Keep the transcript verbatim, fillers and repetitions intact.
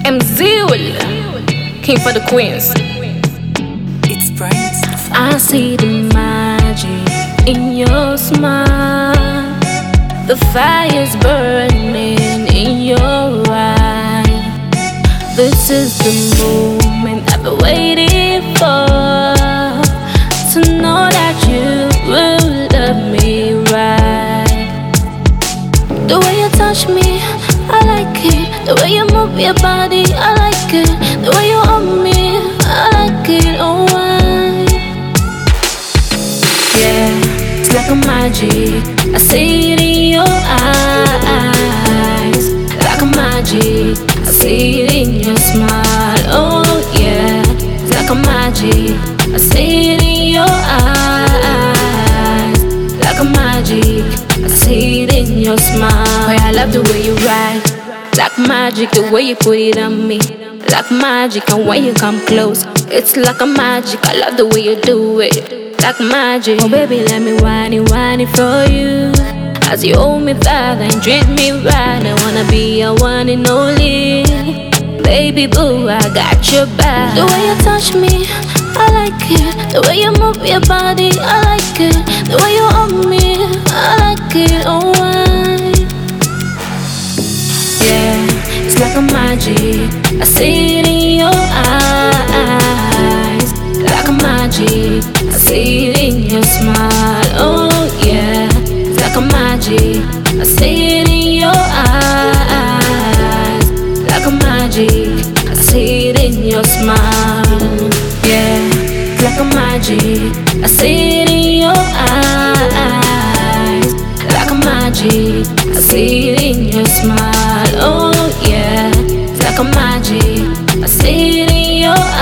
M Zul, king for the queens. It's bright. I see the magic in your smile. The fire's burning in your eyes. This is the moment I've been waiting for. To know that you will love me right. The way you touch me, I like it. The way you move your body, I like it. The way you hold me, I like it. Oh, I, yeah, it's like a magic. I see it in your eyes. Like a magic, I see it in your smile. Oh yeah, it's like a magic. I see it in your eyes. Like a magic, I see it in your smile. Boy, I love the way you ride. Like magic, the way you put it on me. Like magic, and when you come close, it's like a magic. I love the way you do it. Like magic. Oh baby, let me whine it, whine it for you. As you hold me fast and treat me right, I wanna be your one and only. Baby boo, I got your back. The way you touch me, I like it. The way you move your body, I like it. The way you hold me, I like it. Oh, I, yeah, it's like a magic. I see it in your eyes. Like a magic, I see it in your smile. Oh yeah, it's like a magic. I see it in your eyes. Like a magic, I see it in your smile. Yeah, it's like a magic. I see it in your eyes. Like a magic, I see it in your smile. Oh yeah, it's like a magic. I see it in your